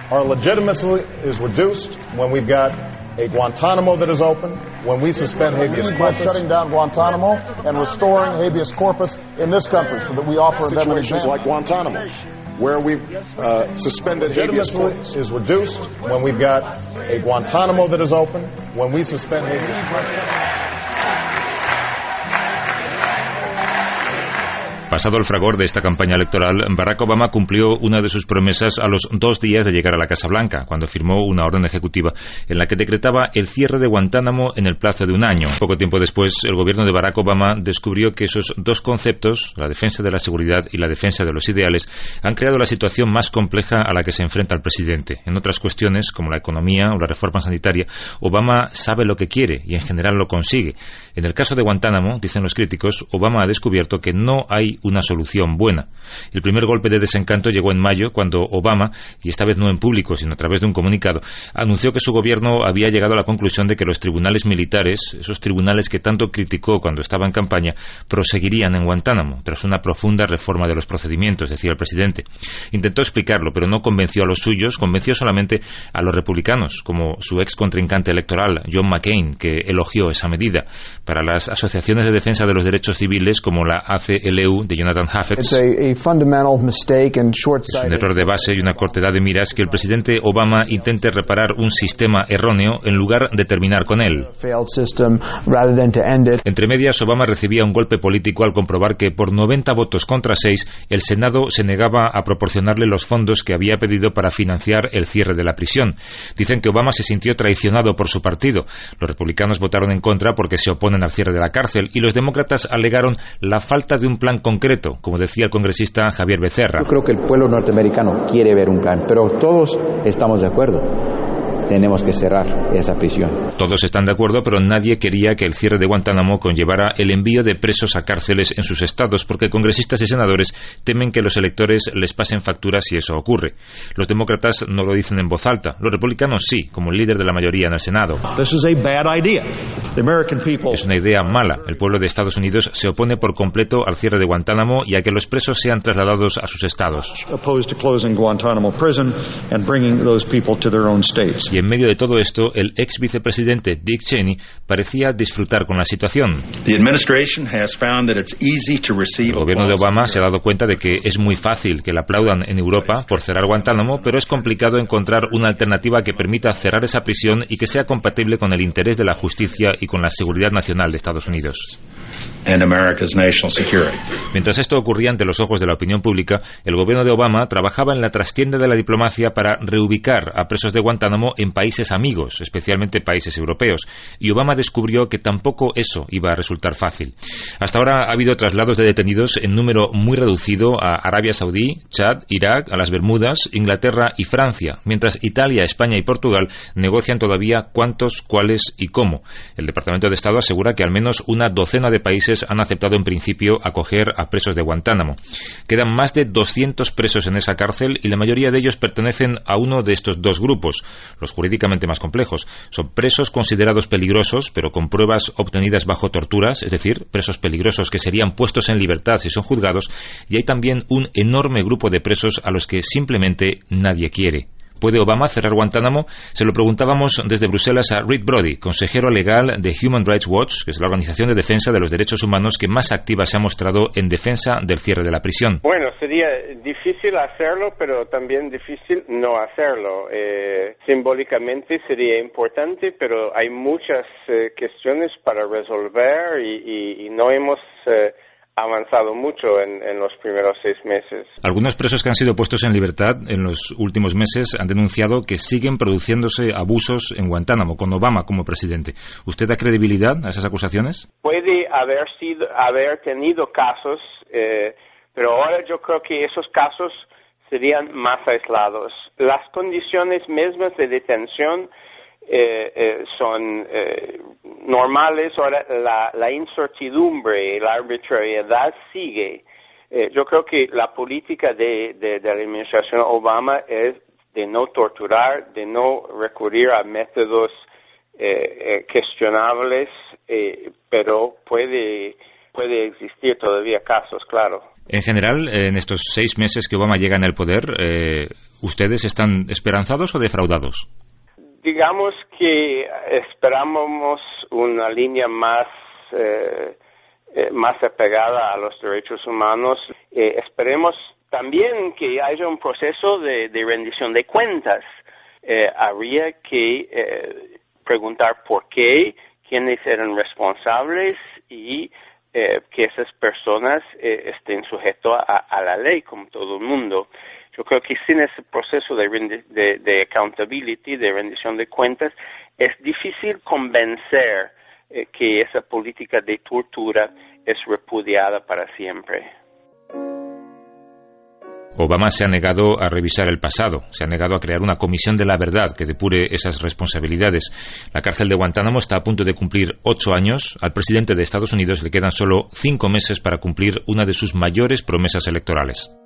Our legitimacy is reduced when we've got a Guantanamo that is open, when we suspend habeas corpus. Shutting down Guantanamo and restoring habeas corpus in this country so that we offer them an situations like Guantanamo, where we've suspended habeas corpus. Is reduced when we've got a Guantanamo that is open, when we suspend habeas corpus. Pasado el fragor de esta campaña electoral, Barack Obama cumplió una de sus promesas a los 2 días de llegar a la Casa Blanca, cuando firmó una orden ejecutiva en la que decretaba el cierre de Guantánamo en el plazo de 1 año. Poco tiempo después, el gobierno de Barack Obama descubrió que esos 2 conceptos, la defensa de la seguridad y la defensa de los ideales, han creado la situación más compleja a la que se enfrenta el presidente. En otras cuestiones, como la economía o la reforma sanitaria, Obama sabe lo que quiere y en general lo consigue. En el caso de Guantánamo, dicen los críticos, Obama ha descubierto que no hay una solución buena. El primer golpe de desencanto llegó en mayo, cuando Obama, y esta vez no en público sino a través de un comunicado, anunció que su gobierno había llegado a la conclusión de que los tribunales militares, esos tribunales que tanto criticó cuando estaba en campaña, proseguirían en Guantánamo, tras una profunda reforma de los procedimientos, decía el presidente. Intentó explicarlo, pero no convenció a los suyos, convenció solamente a los republicanos, como su ex contrincante electoral, John McCain, que elogió esa medida. Para las asociaciones de defensa de los derechos civiles, como la ACLU, de Jonathan Hafetz, es un error de base y una cortedad de miras que el presidente Obama intente reparar un sistema erróneo en lugar de terminar con él. Entre medias, Obama recibía un golpe político al comprobar que por 90 votos contra 6, el Senado se negaba a proporcionarle los fondos que había pedido para financiar el cierre de la prisión. Dicen que Obama se sintió traicionado por su partido. Los republicanos votaron en contra porque se oponen al cierre de la cárcel y los demócratas alegaron la falta de un plan concreto, como decía el congresista Javier Becerra. Yo creo que el pueblo norteamericano quiere ver un plan, pero todos estamos de acuerdo. Tenemos que cerrar esa prisión. Todos están de acuerdo, pero nadie quería que el cierre de Guantánamo conllevara el envío de presos a cárceles en sus estados, porque congresistas y senadores temen que los electores les pasen facturas si eso ocurre. Los demócratas no lo dicen en voz alta, los republicanos sí, como el líder de la mayoría en el Senado. Es una idea mala. El pueblo de Estados Unidos se opone por completo al cierre de Guantánamo y a que los presos sean trasladados a sus estados. Y en medio de todo esto, el ex vicepresidente Dick Cheney parecía disfrutar con la situación. El gobierno de Obama se ha dado cuenta de que es muy fácil que le aplaudan en Europa por cerrar Guantánamo, pero es complicado encontrar una alternativa que permita cerrar esa prisión y que sea compatible con el interés de la justicia y con la seguridad nacional de Estados Unidos. Mientras esto ocurría ante los ojos de la opinión pública, el gobierno de Obama trabajaba en la trastienda de la diplomacia para reubicar a presos de Guantánamo en países amigos, especialmente países europeos, y Obama descubrió que tampoco eso iba a resultar fácil. Hasta ahora ha habido traslados de detenidos en número muy reducido a Arabia Saudí, Chad, Irak, a las Bermudas, Inglaterra y Francia, mientras Italia, España y Portugal negocian todavía cuántos, cuáles y cómo. El Departamento de Estado asegura que al menos una docena de países han aceptado en principio acoger a presos de Guantánamo. Quedan más de 200 presos en esa cárcel y la mayoría de ellos pertenecen a uno de estos dos grupos, los jurídicamente más complejos. Son presos considerados peligrosos, pero con pruebas obtenidas bajo torturas, es decir, presos peligrosos que serían puestos en libertad si son juzgados, y hay también un enorme grupo de presos a los que simplemente nadie quiere. ¿Puede Obama cerrar Guantánamo? Se lo preguntábamos desde Bruselas a Reed Brody, consejero legal de Human Rights Watch, que es la organización de defensa de los derechos humanos que más activa se ha mostrado en defensa del cierre de la prisión. Bueno, sería difícil hacerlo, pero también difícil no hacerlo. Simbólicamente sería importante, pero hay muchas cuestiones para resolver y no hemos avanzado mucho en los primeros 6 meses. Algunos presos que han sido puestos en libertad en los últimos meses han denunciado que siguen produciéndose abusos en Guantánamo, con Obama como presidente. ¿Usted da credibilidad a esas acusaciones? Puede haber tenido casos, pero ahora yo creo que esos casos serían más aislados. Las condiciones mismas de detención son normales. Ahora la incertidumbre, la arbitrariedad sigue. Yo creo que la política de la administración Obama es de no torturar, de no recurrir a métodos cuestionables, pero puede existir todavía casos, claro. En general, en estos 6 meses que Obama llega en el poder, ¿ustedes están esperanzados o defraudados? Digamos que esperábamos una línea más apegada a los derechos humanos. Esperemos también que haya un proceso de rendición de cuentas. Habría que preguntar por qué, quiénes eran responsables y que esas personas estén sujetas a la ley como todo el mundo. Yo creo que sin ese proceso de accountability, de rendición de cuentas, es difícil convencer que esa política de tortura es repudiada para siempre. Obama se ha negado a revisar el pasado, se ha negado a crear una comisión de la verdad que depure esas responsabilidades. La cárcel de Guantánamo está a punto de cumplir 8 años. Al presidente de Estados Unidos le quedan solo 5 meses para cumplir una de sus mayores promesas electorales.